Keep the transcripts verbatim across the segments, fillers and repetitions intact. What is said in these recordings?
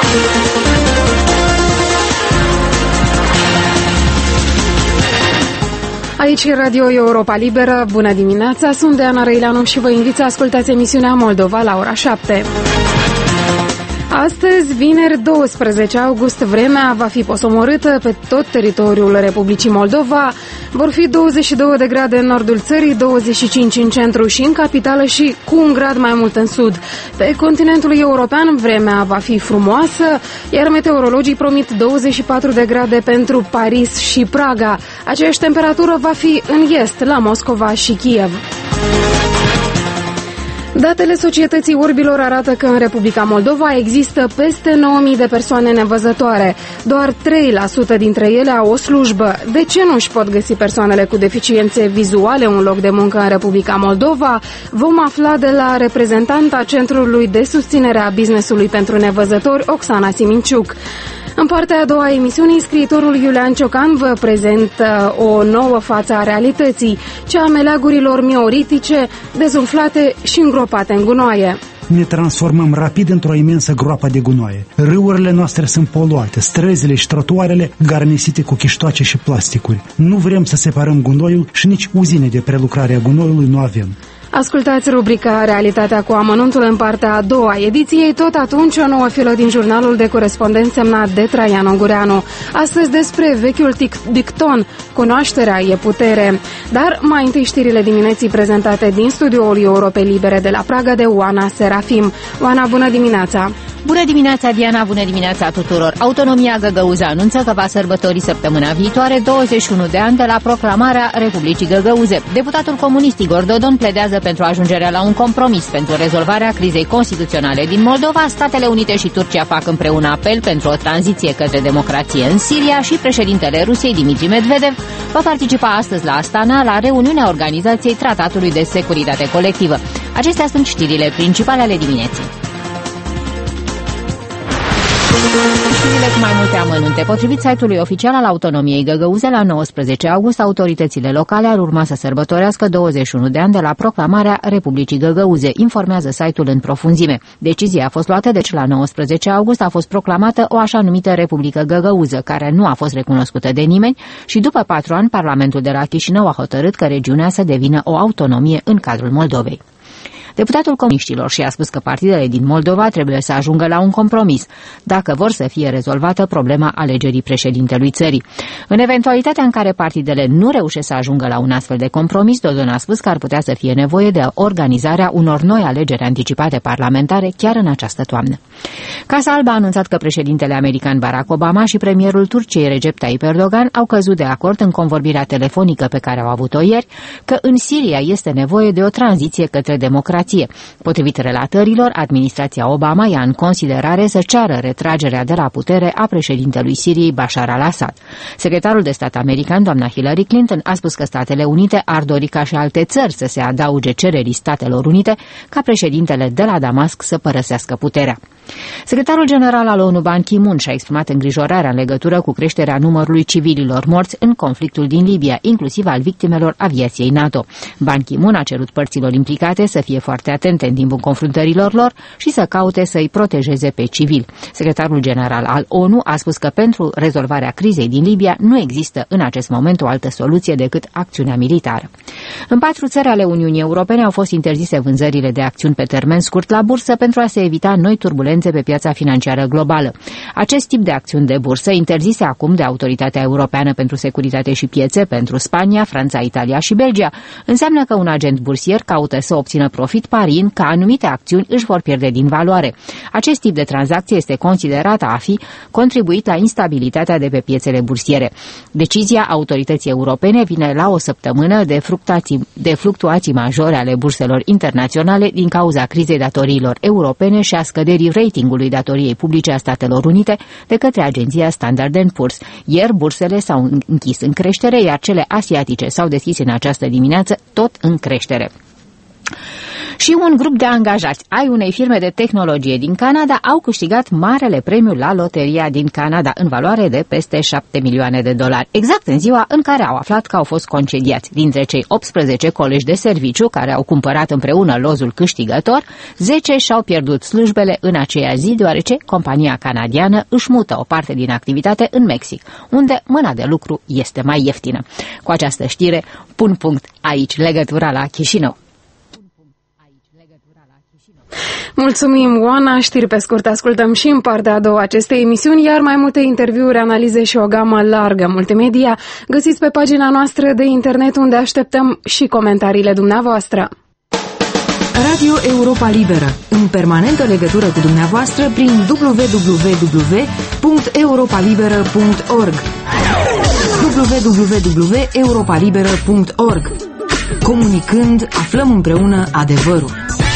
Aici e Radio Europa Liberă. Bună dimineața, sunt Deana Răileanu și vă invit să ascultați emisiunea Moldova la ora șapte. Astăzi, vineri doisprezece august, vremea va fi posomorâtă pe tot teritoriul Republicii Moldova. Vor fi douăzeci și două de grade în nordul țării, douăzeci și cinci în centru și în capitală și cu un grad mai mult în sud. Pe continentul european, vremea va fi frumoasă, iar meteorologii promit douăzeci și patru de grade pentru Paris și Praga. Aceeași temperatură va fi în est, la Moscova și Kiev. Datele Societății Orbilor arată că în Republica Moldova există peste nouă mii de persoane nevăzătoare. Doar trei la sută dintre ele au o slujbă. De ce nu își pot găsi persoanele cu deficiențe vizuale un loc de muncă în Republica Moldova? Vom afla de la reprezentanta Centrului de Susținere a Businessului pentru Nevăzători, Oxana Siminciuc. În partea a doua a emisiunii, scriitorul Iulian Ciocan vă prezintă o nouă față a realității, cea a meleagurilor mioritice, dezumflate și îngropate în gunoaie. Ne transformăm rapid într-o imensă groapă de gunoaie. Râurile noastre sunt poluate, străzile și trotuarele garnisite cu chiștoace și plasticuri. Nu vrem să separăm gunoiul și nici uzine de prelucrare a gunoiului nu avem. Ascultați rubrica Realitatea cu amănuntul în partea a doua a ediției, tot atunci o nouă filă din jurnalul de corespondent semnat de Traian Ungureanu. Astăzi despre vechiul dicton, cunoașterea e putere. Dar mai întâi știrile dimineții prezentate din studioul Europei Libere de la Praga de Oana Serafim. Oana, bună dimineața! Bună dimineața, Diana, bună dimineața tuturor! Autonomia Găgăuză anunță că va sărbători săptămâna viitoare douăzeci și unu de ani de la proclamarea Republicii Găgăuze. Deputatul comunist Igor Dodon pledează pentru ajungerea la un compromis pentru rezolvarea crizei constituționale din Moldova. Statele Unite și Turcia fac împreună apel pentru o tranziție către democrație în Siria și președintele Rusiei, Dimitri Medvedev, va participa astăzi la Astana la reuniunea Organizației Tratatului de Securitate Colectivă. Acestea sunt știrile principale ale dimineții. Știrile cu mai multe amănunte. Potrivit site-ului oficial al Autonomiei Găgăuze, la nouăsprezece august, autoritățile locale ar urma să sărbătorească douăzeci și unu de ani de la proclamarea Republicii Găgăuze, informează site-ul în profunzime. Decizia a fost luată, deci la nouăsprezece august a fost proclamată o așa numită Republică Găgăuză, care nu a fost recunoscută de nimeni și după patru ani, Parlamentul de la Chișinău a hotărât că regiunea să devină o autonomie în cadrul Moldovei. Deputatul comuniștilor și-a spus că partidele din Moldova trebuie să ajungă la un compromis, dacă vor să fie rezolvată problema alegerii președintelui țării. În eventualitatea în care partidele nu reușesc să ajungă la un astfel de compromis, Dodon a spus că ar putea să fie nevoie de organizarea unor noi alegeri anticipate parlamentare chiar în această toamnă. Casa Albă a anunțat că președintele american Barack Obama și premierul Turciei Recep Tayyip Erdogan au căzut de acord în convorbirea telefonică pe care au avut-o ieri, că în Siria este nevoie de o tranziție către democrație. Potrivit relatărilor, administrația Obama ia în considerare să ceară retragerea de la putere a președintelui Siriei Bashar al-Assad. Secretarul de stat american, doamna Hillary Clinton, a spus că Statele Unite ar dori ca și alte țări să se adauge cererii Statelor Unite ca președintele de la Damasc să părăsească puterea. Secretarul general al ONU Ban Ki-moon și-a exprimat îngrijorarea în legătură cu creșterea numărului civililor morți în conflictul din Libia, inclusiv al victimelor aviației NATO. Ban Ki-moon a cerut părților implicate să fie foarte atente în timpul confruntărilor lor și să caute să-i protejeze pe civili. Secretarul general al ONU a spus că pentru rezolvarea crizei din Libia nu există în acest moment o altă soluție decât acțiunea militară. În patru țări ale Uniunii Europene au fost interzise vânzările de acțiuni pe termen scurt la bursă pentru a se evita noi turbulențe pe piața financiară globală. Acest tip de acțiuni de bursă, interzise acum de Autoritatea Europeană pentru Securitate și Piețe pentru Spania, Franța, Italia și Belgia, înseamnă că un agent bursier caută să obțină profit pariind că anumite acțiuni își vor pierde din valoare. Acest tip de tranzacție este considerată a fi contribuit la instabilitatea de pe piețele bursiere. Decizia Autorității Europene vine la o săptămână de, de fluctuații majore ale burselor internaționale din cauza crizei datoriilor europene și a scăderii ratingului datoriei publice a Statelor Unite de către agenția Standard and Poor's. Ieri bursele s-au închis în creștere, iar cele asiatice s-au deschis în această dimineață tot în creștere. Și un grup de angajați ai unei firme de tehnologie din Canada au câștigat marele premiu la loteria din Canada în valoare de peste șapte milioane de dolari, exact în ziua în care au aflat că au fost concediați. Dintre cei optsprezece colegi de serviciu care au cumpărat împreună lozul câștigător, zece și-au pierdut slujbele în aceea zi, deoarece compania canadiană își mută o parte din activitate în Mexic, unde mâna de lucru este mai ieftină. Cu această știre pun punct aici legătura la Chișinău. Mulțumim, Oana. Știri pe scurt ascultăm și în partea a doua acestei emisiuni, iar mai multe interviuri, analize și o gamă largă multimedia găsiți pe pagina noastră de internet, unde așteptăm și comentariile dumneavoastră. Radio Europa Liberă, în permanentă legătură cu dumneavoastră prin w w w punct europa liberă punct org w w w punct europa liberă punct org. Comunicând, aflăm împreună adevărul.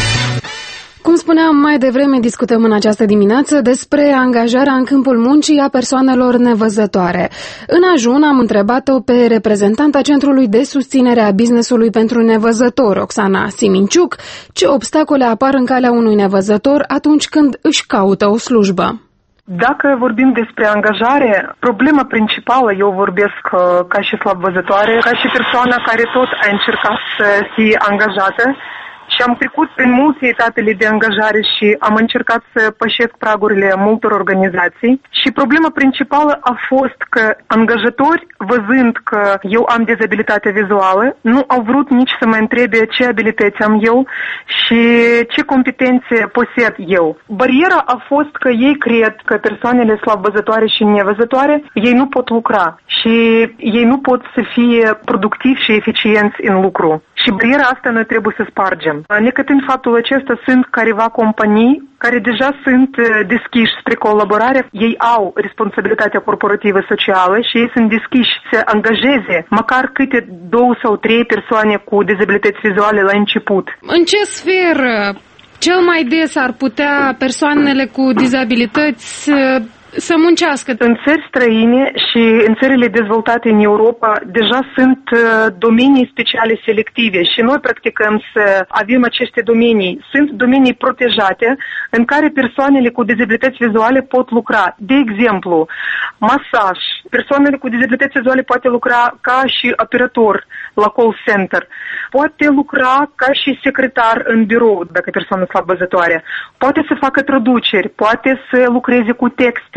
Cum spuneam mai devreme, discutăm în această dimineață despre angajarea în câmpul muncii a persoanelor nevăzătoare. În ajun am întrebat-o pe reprezentanta Centrului de Susținere a Businessului pentru Nevăzători, Oxana Siminciuc, ce obstacole apar în calea unui nevăzător atunci când își caută o slujbă. Dacă vorbim despre angajare, problema principală, eu vorbesc ca și slabvăzătoare, ca și persoana care tot a încercat să fie angajată, și am trecut prin multe etapele de angajare și am încercat să pășesc pragurile multor organizații. Și problema principală a fost că angajatori, văzând că eu am dizabilitate vizuală, nu au vrut nici să mă întrebe ce abilități am eu și ce competențe posed eu. Bariera a fost că ei cred că persoanele slabvăzătoare și nevăzătoare, ei nu pot lucra și ei nu pot să fie productivi și eficienți în lucru. Și bariera asta noi trebuie să spargem. Necătând faptul acesta, sunt careva companii care deja sunt deschiși spre colaborare. Ei au responsabilitatea corporativă socială și ei sunt deschiși să angajeze măcar câte două sau trei persoane cu dizabilități vizuale la început. În ce sferă cel mai des ar putea persoanele cu dizabilități să muncească? În țări străine și în țările dezvoltate în Europa deja sunt domenii speciale selective și noi practicăm să avem aceste domenii. Sunt domenii protejate în care persoanele cu dizabilități vizuale pot lucra. De exemplu, masaj. Persoanele cu dizabilități vizuale poate lucra ca și operator la call center. Poate lucra ca și secretar în birou, dacă persoană slabvăzătoare. Poate să facă traduceri, poate să lucreze cu texte,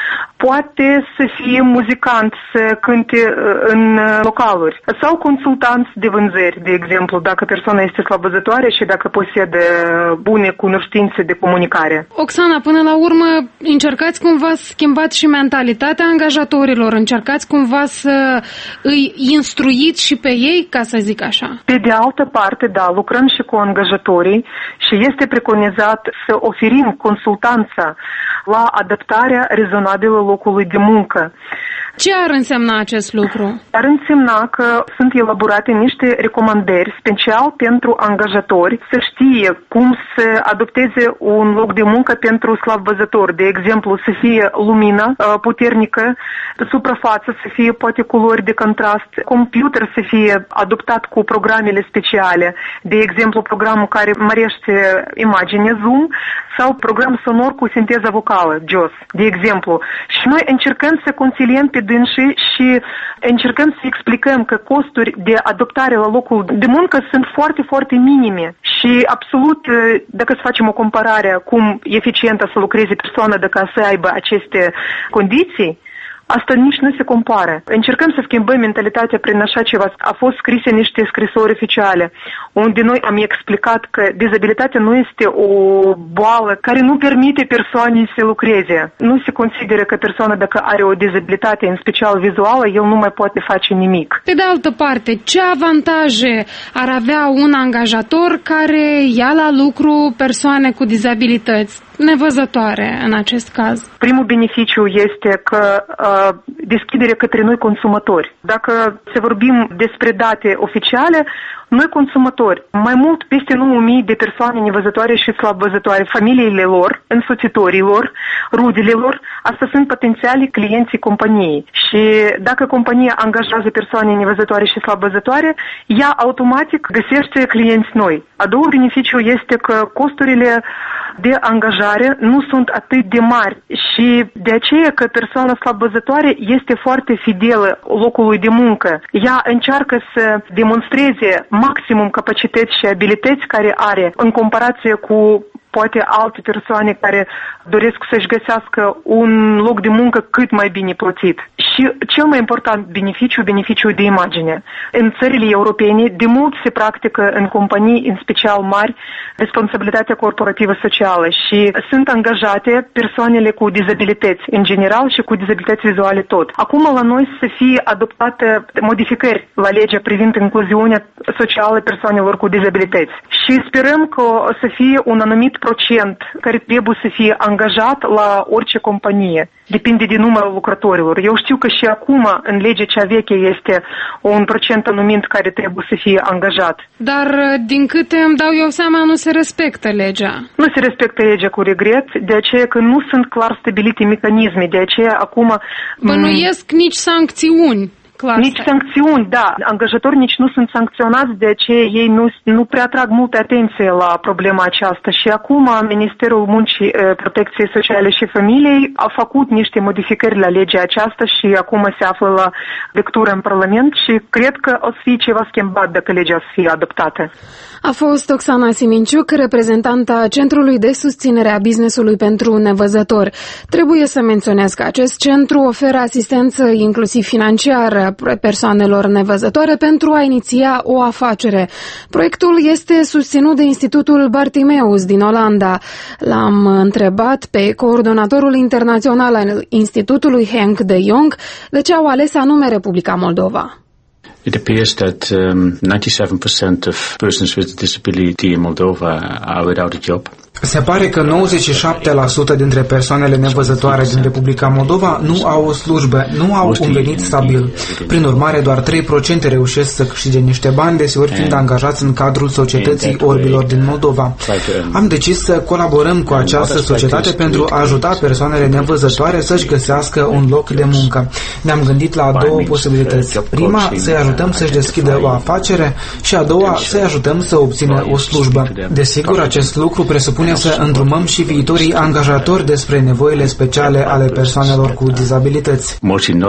poate să fie muzicant, să cânte în localuri sau consultanți de vânzări, de exemplu, dacă persoana este slabvăzătoare și dacă posedă bune cunoștințe de comunicare. Oxana, până la urmă, încercați cumva să schimbați și mentalitatea angajatorilor, încercați cumva să îi instruiți și pe ei, ca să zic așa? Pe de altă parte, da, lucrăm și cu angajatorii și este preconizat să oferim consultanța la adaptarea rezonabilă locului de muncă. Ce ar însemna acest lucru? Ar însemna că sunt elaborate niște recomandări special pentru angajatori să știe cum să adopteze un loc de muncă pentru slabvăzători. De exemplu, să fie lumină puternică, suprafață să fie poate culori de contrast, computer să fie adoptat cu programele speciale, de exemplu programul care mărește imaginea Zoom sau program sonor cu sinteză vocală, J O S, de exemplu. Și noi încercăm să consiliem pe dânsii și încercăm să explicăm că costuri de adoptare la locul de muncă sunt foarte, foarte minime și absolut, dacă să facem o comparare cum eficientă să lucreze persoana dacă să aibă aceste condiții, asta nici nu se compară. Încercăm să schimbăm mentalitatea prin așa ceva. A fost scrise niște scrisori oficiale, unde noi am explicat că dizabilitatea nu este o boală care nu permite persoanei să lucreze. Nu se consideră că persoana, dacă are o dizabilitate, în special vizuală, el nu mai poate face nimic. Pe de altă parte, ce avantaje ar avea un angajator care ia la lucru persoane cu dizabilități? nevăzătoare în acest caz? Primul beneficiu este că uh, deschidere către noi consumatori. Dacă se vorbim despre date oficiale, noi consumatori, mai mult peste nouă mii de persoane nevăzătoare și slabvăzătoare, familiile lor, însoțitorii lor, rudele lor, asta sunt potențiali clienții companiei. Și dacă compania angajează persoane nevăzătoare și slabvăzătoare, ea automatic găsește clienți noi. A doua beneficiu este că costurile de angajare nu sunt atât de mari și de aceea că persoana slabvăzătoare este foarte fidelă locului de muncă. Ea încearcă să demonstreze maximum capacități și abilități care are în comparație cu poate alte persoane care doresc să-și găsească un loc de muncă cât mai bine plătit. Și cel mai important beneficiu, beneficiul de imagine. În țările europene, de mult se practică în companii, în special mari, responsabilitatea corporativă socială și sunt angajate persoanele cu dizabilități în general și cu dizabilități vizuale tot. Acum la noi să fie adoptate modificări la legea privind incluziunea socială persoanelor cu dizabilități. Și sperăm că o să fie un anumit procent care trebuie să fie angajat la orice companie. Depinde de numărul lucrătorilor. Eu știu că și acum în legea cea veche este un procent anumit care trebuie să fie angajat. Dar din câte îmi dau eu seama, nu se respectă legea. Nu se respectă legea cu regret, de aceea că nu sunt clar stabilite mecanisme, de aceea acum... Bănuiesc nici sancțiuni. Clar. Nici sancțiuni, da. Angajatorii nici nu sunt sancționați, de aceea ei nu, nu prea atrag multă atenție la problema aceasta. Și acum Ministerul Muncii, Protecției Sociale și Familiei a făcut niște modificări la legea aceasta și acum se află la lectură în Parlament și cred că o să fie ceva schimbat dacă legea să fie adoptată. A fost Oxana Siminciuc, reprezentanta Centrului de Susținere a Businessului pentru Nevăzători. Trebuie să menționez că acest centru oferă asistență inclusiv financiară persoanelor nevăzătoare pentru a iniția o afacere. Proiectul este susținut de Institutul Bartimeus din Olanda. L-am întrebat pe coordonatorul internațional al Institutului Henk de Jong de ce au ales anume Republica Moldova. It appears that um, ninety-seven percent of persons with a disability in Moldova are without a job. Se pare că nouăzeci și șapte la sută dintre persoanele nevăzătoare din Republica Moldova nu au o slujbă, nu au un venit stabil. Prin urmare, doar trei la sută reușesc să câștige niște bani, deseori fiind angajați în cadrul societății orbilor din Moldova. Am decis să colaborăm cu această societate pentru a ajuta persoanele nevăzătoare să-și găsească un loc de muncă. Ne-am gândit la două posibilități. Prima, să-i ajutăm să-și deschidă o afacere și a doua, să-i ajutăm să obțină o slujbă. Desigur, acest lucru presupune să îndrumăm și viitorii angajatori despre nevoile speciale ale persoanelor cu dizabilități.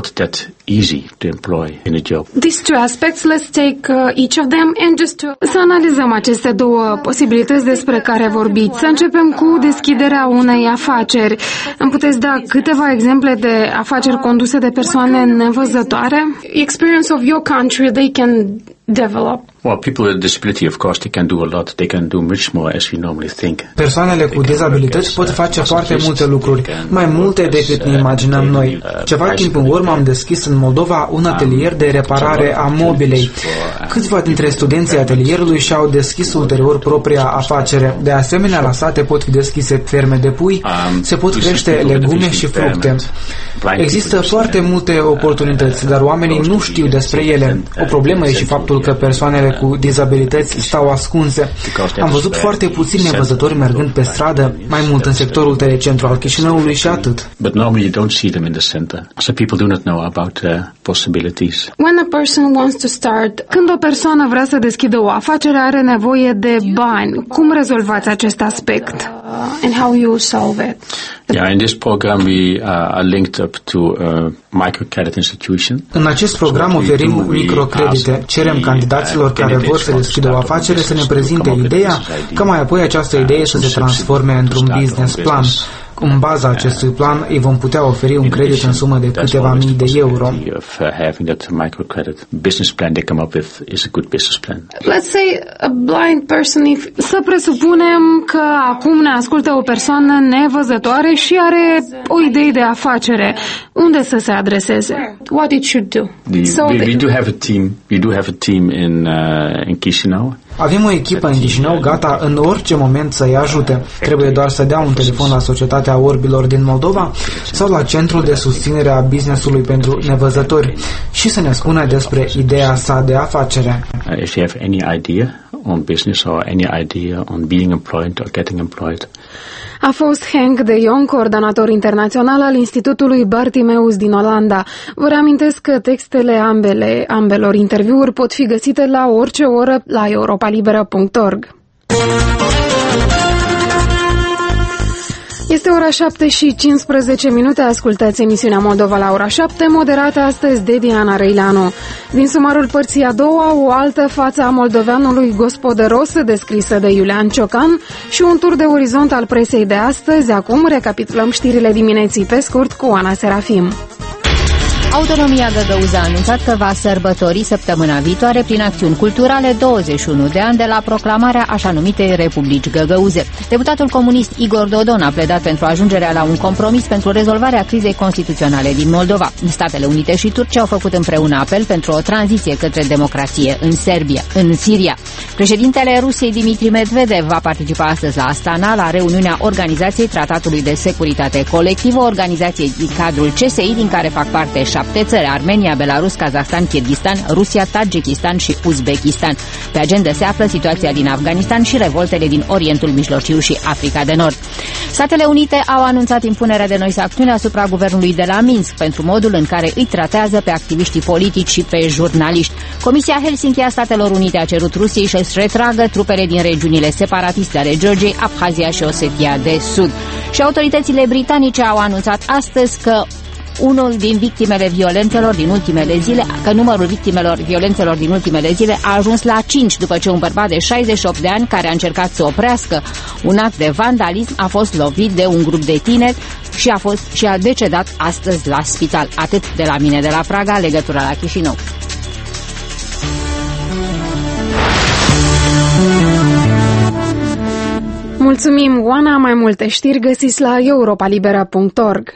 These two aspects, let's take uh, each of them and just to... Să analizăm aceste două posibilități despre care vorbiți. Să începem cu deschiderea unei afaceri. Îmi puteți da câteva exemple de afaceri conduse de persoane nevăzătoare? Experience of your country, they can develop. Well, people with a disability, of course, they can do a lot. They can do much more as we normally think. Persoanele cu dizabilități pot face foarte multe lucruri, mai multe decât ne imaginăm noi. Ceva timp în urmă am deschis în Moldova un atelier de reparare a mobilei. Câțiva dintre studenții atelierului și-au deschis ulterior propria afacere. De asemenea, la sate pot fi deschise ferme de pui, se pot crește legume și fructe. Există foarte multe oportunități, dar oamenii nu știu despre ele. O problemă e și faptul că persoanele cu dizabilități stau ascunse. Am văzut foarte puțini nevăzători mergând pe stradă, mai mult în sectorul telecentru al Chișinăului și atât. But normally you don't see them in the center. So people do not know about the possibilities. When a person wants to start, când o persoană vrea să deschidă o afacere, are nevoie de bani. Cum rezolvați acest aspect? Uh, and how you solve it? Yeah, in this program we uh, are linked up to a microcredit institution. În acest program oferim microcredite. Cerem candidaților care vor să deschidă o afacere să ne prezinte ideea, ca mai apoi această idee să se transforme într-un business plan. În baza acestui plan îi vom putea oferi un credit în sumă de câteva mii de euro. Let's say a blind person, if... Să presupunem că acum ne ascultă o persoană nevăzătoare și are o idee de afacere. Unde să se adreseze? what it should do. The, so we, the, we do have a team. We do have a team in uh, in Chișinău. Avem o echipă în Chișinău gata în orice moment să-i ajute. Trebuie doar să dea un telefon la Societatea Orbilor din Moldova sau la Centrul de Susținere a Businessului pentru Nevăzători și să ne spună despre ideea sa de afacere. Uh, if you have any idea on business or any idea on being employed or getting employed. A fost Henk de Jong, coordonator internațional al Institutului Bartimeus din Olanda. Vă reamintesc că textele ambele, ambelor interviuri pot fi găsite la orice oră la europa libera punct org. Este ora șapte și cincisprezece minute, ascultați emisiunea Moldova la ora șapte, moderată astăzi de Diana Răileanu. Din sumarul părții a doua, o altă față a moldoveanului gospodăros descrisă de Iulian Ciocan și un tur de orizont al presei de astăzi. Acum recapitulăm știrile dimineții pe scurt cu Ana Serafim. Autonomia Găgăuză a anunțat că va sărbători săptămâna viitoare prin acțiuni culturale douăzeci și unu de ani de la proclamarea așa numitei Republici Găgăuze. Deputatul comunist Igor Dodon a pledat pentru ajungerea la un compromis pentru rezolvarea crizei constituționale din Moldova. Statele Unite și Turcia au făcut împreună apel pentru o tranziție către democrație în Serbia, în Siria. Președintele Rusiei Dimitri Medvedev va participa astăzi la Astana la reuniunea Organizației Tratatului de Securitate Colectivă, organizației din cadrul C S I din care fac parte șapte țări: Armenia, Belarus, Kazahstan, Kirghistan, Rusia, Tajikistan și Uzbekistan. Pe agenda se află situația din Afganistan și revoltele din Orientul Mijlociu și Africa de Nord. Statele Unite au anunțat impunerea de noi sancțiuni asupra guvernului de la Minsk pentru modul în care îi tratează pe activiștii politici și pe jurnaliști. Comisia Helsinki a Statelor Unite a cerut Rusiei să-și retragă trupele din regiunile separatiste ale Georgiei, Abhazia și Osetia de Sud. Și autoritățile britanice au anunțat astăzi că unul din victimele violențelor din ultimele zile, că numărul victimelor violențelor din ultimele zile a ajuns la cinci după ce un bărbat de șaizeci și opt de ani care a încercat să oprească un act de vandalism a fost lovit de un grup de tineri și a fost și a decedat astăzi la spital. Atât de la mine de la Praga, legătura la Chișinău. Mulțumim, Oana. Mai multe știri găsiți la europa libera punct org.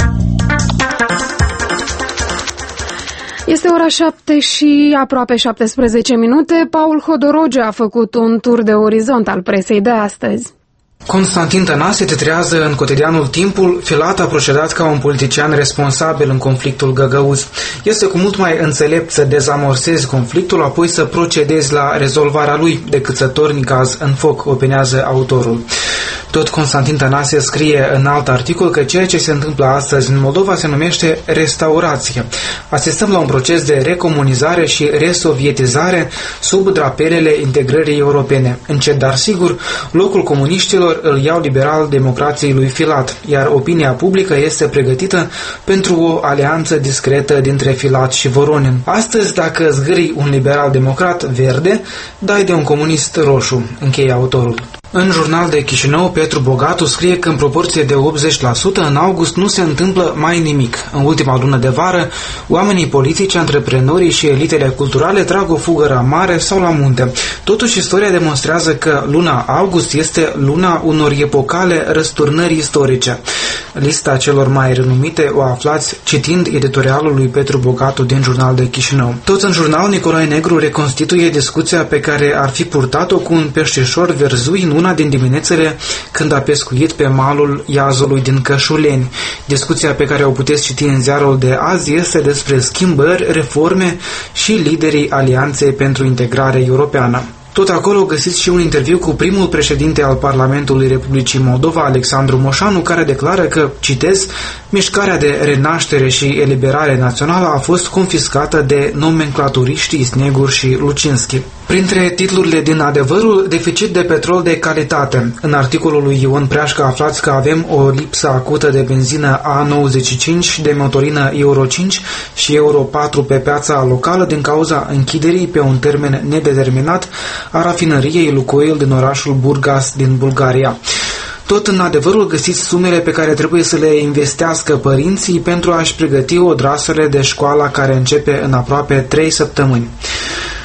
Este ora șapte și aproape șaptesprezece minute. Paul Hodoroge a făcut un tur de orizont al presei de astăzi. Constantin Tănase titrează în cotidianul Timpul: Filat a procedat ca un politician responsabil în conflictul găgăuz. Este cu mult mai înțelept să dezamorsezi conflictul, apoi să procedezi la rezolvarea lui, decât să torni gaz în foc, opinează autorul. Tot Constantin Tănase scrie în alt articol că ceea ce se întâmplă astăzi în Moldova se numește restaurație. Asistăm la un proces de recomunizare și resovietizare sub drapelele integrării europene. Încet, dar sigur, locul comuniștilor îl iau liberal-democrații lui Filat, iar opinia publică este pregătită pentru o alianță discretă dintre Filat și Voronin. Astăzi, dacă zgârii un liberal-democrat verde, dai de un comunist roșu, încheie autorul. În Jurnal de Chișinău, Petru Bogatu scrie că în proporție de optzeci la sută în august nu se întâmplă mai nimic. În ultima lună de vară, oamenii politici, antreprenorii și elitele culturale trag o fugă la mare sau la munte. Totuși, istoria demonstrează că luna august este luna unor epocale răsturnări istorice. Lista celor mai renumite o aflați citind editorialul lui Petru Bogatu din Jurnal de Chișinău. Tot în jurnal, Nicolae Negru reconstituie discuția pe care ar fi purtat-o cu un peștișor verzui în una din diminețele când a pescuit pe malul Iazului din Cășuleni. Discuția pe care o puteți citi în ziarul de azi este despre schimbări, reforme și liderii Alianței pentru Integrare Europeană. Tot acolo găsiți și un interviu cu primul președinte al Parlamentului Republicii Moldova, Alexandru Moșanu, care declară că, citez, mișcarea de renaștere și eliberare națională a fost confiscată de nomenclaturiștii Snegur și Lucinski. Printre titlurile din Adevărul, deficit de petrol de calitate. În articolul lui Ion Preașcă aflați că avem o lipsă acută de benzină A nouăzeci și cinci, de motorină Euro cinci și Euro patru pe piața locală din cauza închiderii pe un termen nedeterminat a rafinăriei Lukoil din orașul Burgas din Bulgaria. Tot în Adevărul găsiți sumele pe care trebuie să le investească părinții pentru a-și pregăti odrasele de școala care începe în aproape trei săptămâni.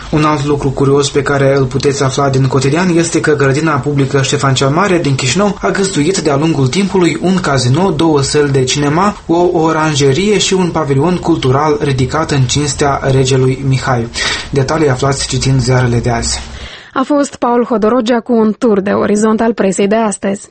Un alt lucru curios pe care îl puteți afla din Cotidian este că grădina publică Ștefan cel Mare din Chișinău a găzduit de-a lungul timpului un casino, două săli de cinema, o oranjerie și un pavilion cultural ridicat în cinstea regelui Mihai. Detalii aflați citind ziarele de azi. A fost Paul Hodorogea cu un tur de orizont al presei de astăzi.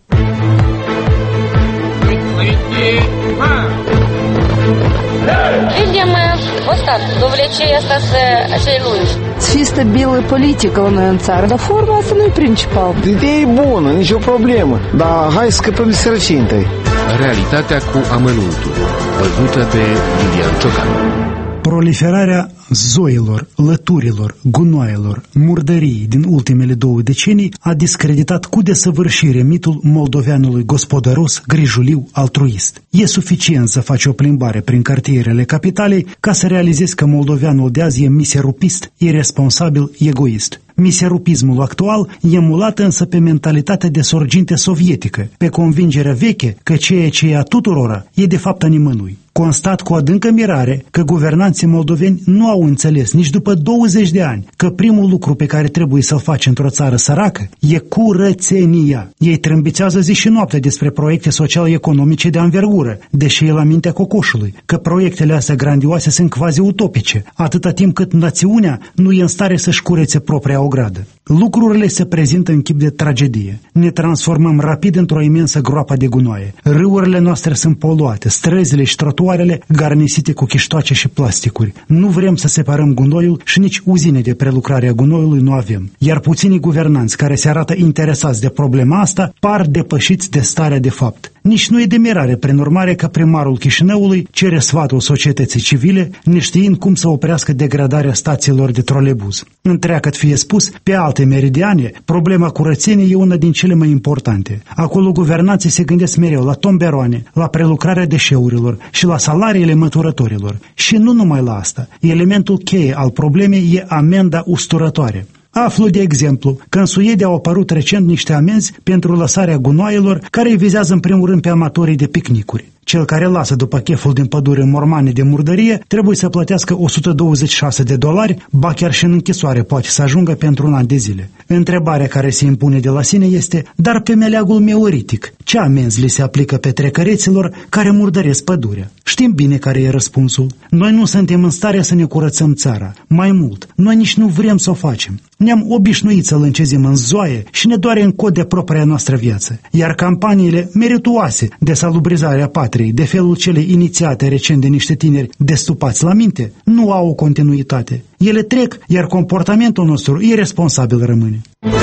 Видим вот так, до влечения остаться lungi. Чисто белая политика у нас царь. Да форма asta nu-i principal. Ideea e bună, nicio problemă, dar hai să scăpăm de sărăcie întâi. Realitatea cu amănuntul, văzută de Lilian Ciocan. Proliferarea zoilor, lăturilor, gunoaielor, murdării din ultimele două decenii a discreditat cu desăvârșire mitul moldoveanului gospodăros, grijuliu, altruist. E suficient să faci o plimbare prin cartierele capitalei ca să realizezi că moldoveanul de azi e miserupist, irresponsabil, egoist. Miserupismul actual e emulat însă pe mentalitatea de sorginte sovietică, pe convingerea veche că ceea ce e a tuturora e de fapt a nimănui. Constat cu adâncă mirare că guvernanții moldoveni nu au înțeles nici după douăzeci de ani că primul lucru pe care trebuie să-l faci într-o țară săracă e curățenia. Ei trâmbițează zi și noapte despre proiecte social-economice de anvergură, deși e la mintea cocoșului, că proiectele astea grandioase sunt quasi utopice, atâta timp cât națiunea nu e în stare să-și curețe propria ogradă. Lucrurile se prezintă în chip de tragedie. Ne transformăm rapid într-o imensă groapă de gunoaie. Râurile noastre sunt poluate, străzile și trotuarele garnisite cu chiștoace și plasticuri. Nu vrem să separăm gunoiul și nici uzine de prelucrare a gunoiului nu avem. Iar puținii guvernanți care se arată interesați de problema asta par depășiți de starea de fapt. Nici nu e de mirare, prin urmare, că primarul Chișinăului cere sfatul societății civile, neștiind cum să oprească degradarea stațiilor de trolebuz. Întreagăt fie spus, pe alte meridiane, problema curățeniei e una din cele mai importante. Acolo guvernanții se gândesc mereu la tomberoane, la prelucrarea deșeurilor și la salariile măturătorilor. Și nu numai la asta. Elementul cheie al problemei e amenda usturătoare. Aflu, de exemplu, că în Suedia au apărut recent niște amenzi pentru lăsarea gunoaielor care îi vizează în primul rând pe amatorii de picnicuri. Cel care lasă după cheful din pădure mormane de murdărie trebuie să plătească o sută douăzeci și șase de dolari, ba chiar și în închisoare poate să ajungă pentru un an de zile. Întrebarea care se impune de la sine este, dar pe meleagul meoritic, ce amenzi li se aplică pe trecăreților care murdăresc pădurea? Știm bine care e răspunsul. Noi nu suntem în stare să ne curățăm țara. Mai mult, noi nici nu vrem să o facem. Ne-am obișnuit să-l încezim în zoaie și ne doare în cod de propria noastră viață. Iar campaniile merituoase de salubrizare a patriei, de felul cele inițiate recent de niște tineri destupați la minte, nu au o continuitate. Ele trec, iar comportamentul nostru iresponsabil rămâne.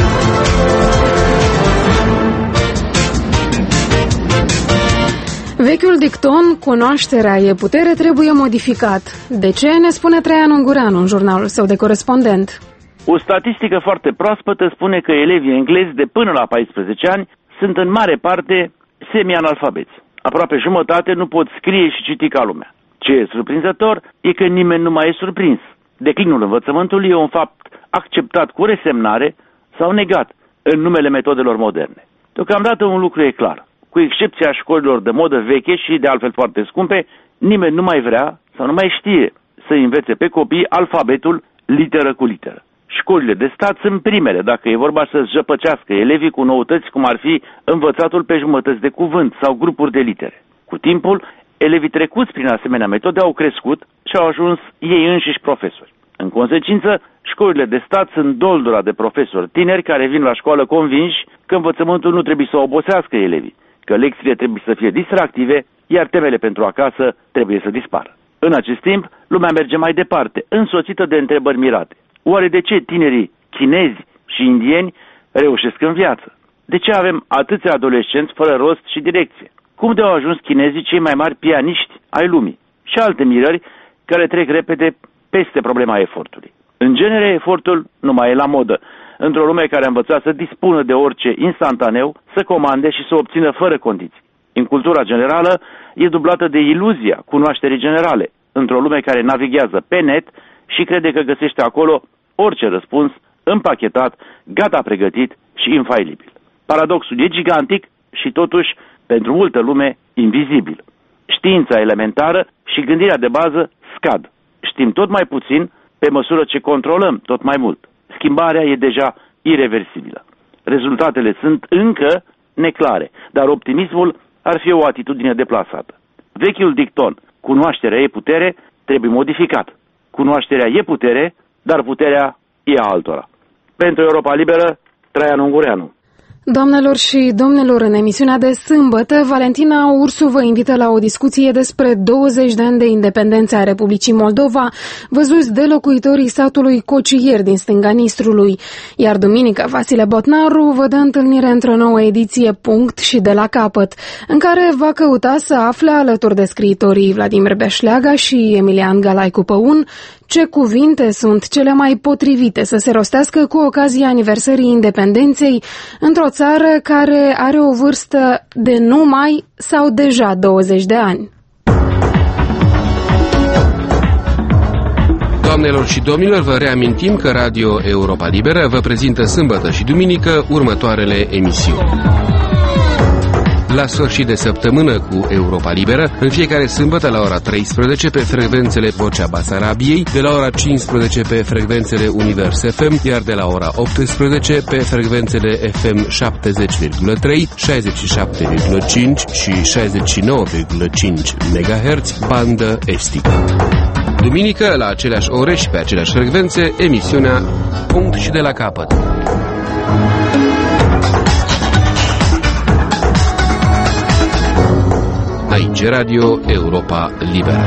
Vechiul dicton, cunoașterea e putere, trebuie modificat. De ce, ne spune Traian Ungureanu în jurnalul său de corespondent. O statistică foarte proaspătă spune că elevii englezi de până la paisprezece ani sunt în mare parte semi-analfabeți. Aproape jumătate nu pot scrie și citi ca lumea. Ce e surprinzător e că nimeni nu mai e surprins. Declinul învățământului e un fapt acceptat cu resemnare sau negat în numele metodelor moderne. Deocamdată un lucru e clar. Cu excepția școlilor de modă veche și de altfel foarte scumpe, nimeni nu mai vrea sau nu mai știe să învețe pe copii alfabetul literă cu literă. Școlile de stat sunt primele, dacă e vorba să-ți jăpăcească elevii cu noutăți cum ar fi învățatul pe jumătăți de cuvânt sau grupuri de litere. Cu timpul, elevii trecuți prin asemenea metode au crescut și au ajuns ei înșiși profesori. În consecință, școlile de stat sunt doldura de profesori tineri care vin la școală convinși că învățământul nu trebuie să obosească elevii, că lecțiile trebuie să fie distractive, iar temele pentru acasă trebuie să dispară. În acest timp, lumea merge mai departe, însoțită de întrebări mirate. Oare de ce tinerii chinezi și indieni reușesc în viață? De ce avem atâția adolescenți fără rost și direcție? Cum de au ajuns chinezii cei mai mari pianiști ai lumii? Și alte mirări care trec repede peste problema efortului. În genere, efortul nu mai e la modă. Într-o lume care a învățat să dispună de orice instantaneu, să comande și să obțină fără condiții. În cultura generală e dublată de iluzia cunoașterii generale, într-o lume care navighează pe net și crede că găsește acolo orice răspuns împachetat, gata pregătit și infailibil. Paradoxul e gigantic și totuși, pentru multă lume, invizibil. Știința elementară și gândirea de bază scad. Știm tot mai puțin pe măsură ce controlăm tot mai mult. Schimbarea e deja ireversibilă. Rezultatele sunt încă neclare, dar optimismul ar fi o atitudine deplasată. Vechiul dicton, cunoașterea e putere, trebuie modificat. Cunoașterea e putere, dar puterea e a altora. Pentru Europa Liberă, Traian Ungureanu. Doamnelor și domnilor, în emisiunea de sâmbătă, Valentina Ursu vă invită la o discuție despre douăzeci de ani de independență a Republicii Moldova, văzuți de locuitorii satului Cocier din stânga Nistrului. Iar duminică, Vasile Botnaru vă dă întâlnire într-o nouă ediție Punct și de la capăt, în care va căuta să afle alături de scriitorii Vladimir Beșleaga și Emilian Galaicu Păun ce cuvinte sunt cele mai potrivite să se rostească cu ocazia aniversării independenței într-o țară care are o vârstă de numai sau deja douăzeci de ani. Doamnelor și domnilor, vă reamintim că Radio Europa Liberă vă prezintă sâmbătă și duminică următoarele emisiuni. La sfârșit de săptămână cu Europa Liberă, în fiecare sâmbătă la ora treisprezece pe frecvențele Vocea Basarabiei, de la ora cincisprezece pe frecvențele Univers F M, iar de la ora optsprezece pe frecvențele F M șaptezeci virgulă trei, șaizeci și șapte virgulă cinci și șaizeci și nouă virgulă cinci megahertz, bandă estică. Duminică, la aceleași ore și pe aceleași frecvențe, emisiunea Punct și de la capăt. Aici Radio Europa Liberă.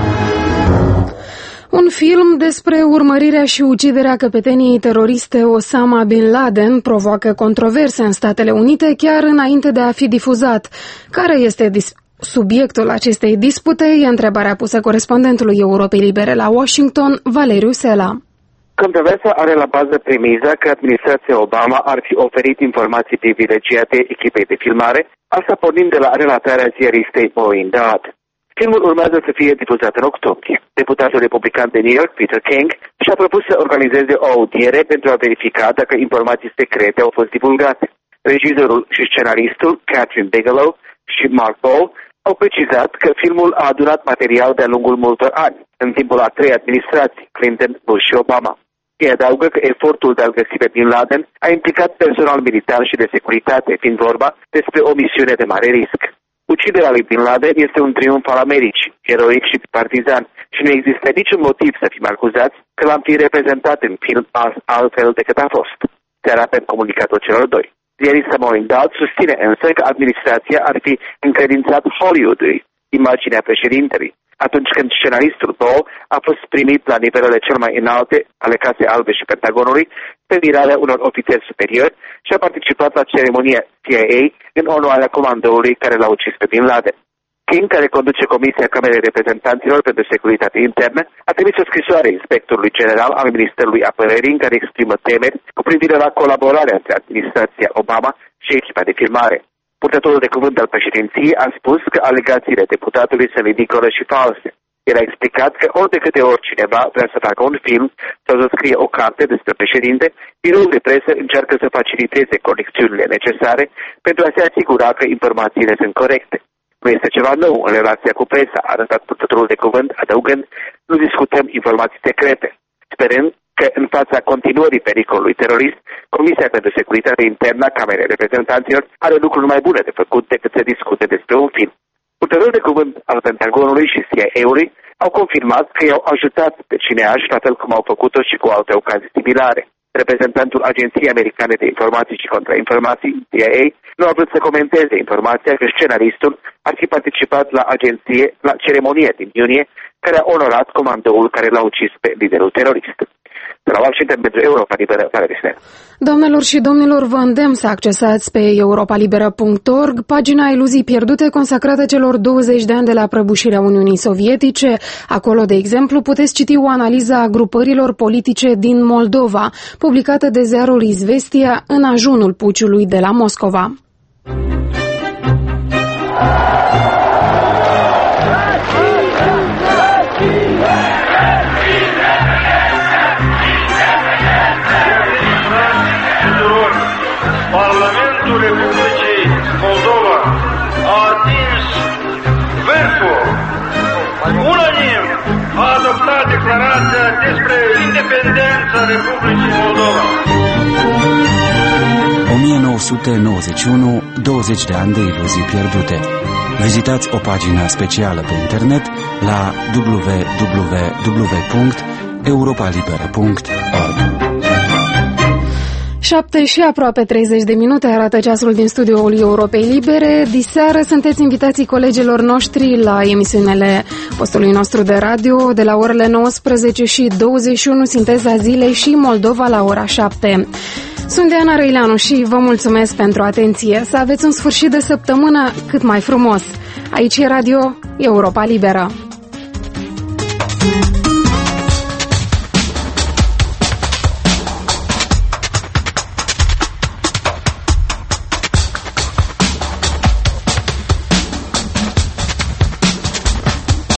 Un film despre urmărirea și uciderea căpeteniei teroriste Osama Bin Laden provoacă controverse în Statele Unite chiar înainte de a fi difuzat. Care este dis- subiectul acestei dispute? E întrebarea pusă corespondentului Europei Libere la Washington, Valeriu Sela. Controversa are la bază premiza că administrația Obama ar fi oferit informații privilegiate echipei de filmare, asta pornind de la relatarea ziaristei Maureen Dowd. Filmul urmează să fie difuzat în octombrie. Deputatul republican de New York, Peter King, și-a propus să organizeze o audiere pentru a verifica dacă informații secrete au fost divulgate. Regizorul și scenaristul, Catherine Bigelow și Mark Ball, au precizat că filmul a adunat material de-a lungul multor ani, în timpul a trei administrații, Clinton, Bush și Obama. Ei adaugă că efortul de a-l găsi pe Bin Laden a implicat personal militar și de securitate, fiind vorba despre o misiune de mare risc. Uciderea lui Bin Laden este un triumf al Americii, heroic și partizan, și nu există niciun motiv să fim acuzați că l-am fi reprezentat în film altfel decât a fost. Se arată în comunicatul celor doi. Ziarista Maureen Dowd susține însă că administrația ar fi încredințat Hollywood-ului imaginea președintelui, atunci când scenaristul Ball a fost primit la nivelele cel mai înalte ale Casei Albe și Pentagonului pe mirarea unor ofițeri superiori și a participat la ceremonia C I A în onoarea comandoului care l-a ucis pe Bin Laden. King, care conduce Comisia Camerei Reprezentanților pentru Securitate Internă, a trimis o scrisoare inspectorului general al Ministerului Apărării în care exprimă temeri cu privire la colaborarea între administrația Obama și echipa de filmare. Purtătorul de cuvânt al președinției a spus că alegațiile deputatului sunt ridicole și false. El a explicat că ori de câte ori cineva vrea să facă un film sau să scrie o carte despre președinte, biroul de presă încearcă să faciliteze corecțiunile necesare pentru a se asigura că informațiile sunt corecte. Nu este ceva nou în relația cu presa, a arătat purtătorul de cuvânt, adăugând, nu discutăm informații secrete, sperând că în fața continuării pericolului terorist, Comisia pentru Securitate Internă a Camerei Reprezentanților are lucruri mai bune de făcut decât să discute despre un film. Purtătorul de cuvânt al Pentagonului și C I A-ului au confirmat că i-au ajutat pe cineași, la fel cum au făcut-o și cu alte ocazii similare. Reprezentantul Agenției Americane de Informații și Contrainformații, C I A, nu a vrut să comenteze informația că scenaristul ar fi participat la agenție la ceremonie din iunie, care a onorat comandoul care l-a ucis pe liderul terorist. De la Washington pentru Europa Liberă, Valeriu Sela. Doamnelor și domnilor, vă îndemn să accesați pe europa liberă punct org pagina Iluzii pierdute consacrată celor douăzeci de ani de la prăbușirea Uniunii Sovietice. Acolo, de exemplu, puteți citi o analiză a grupărilor politice din Moldova, publicată de ziarul Izvestia în ajunul puciului de la Moscova. Parlamentul Republicii Moldova a atins vârful. Unanim a adoptat declarația despre independență. Republicii Moldova. o mie nouă sute nouăzeci și unu, douăzeci de ani de iluzii pierdute. Vizitați o pagină specială pe internet la w w w punct europa liberă punct org. șapte și aproape treizeci de minute arată ceasul din studioul Europei Libere. Diseară sunteți invitații colegilor noștri la emisiunile postului nostru de radio de la orele nouăsprezece și douăzeci și unu, Sinteza Zilei și Moldova la ora șapte. Sunt Diana Răileanu și vă mulțumesc pentru atenție. Să aveți un sfârșit de săptămână cât mai frumos. Aici e Radio Europa Liberă.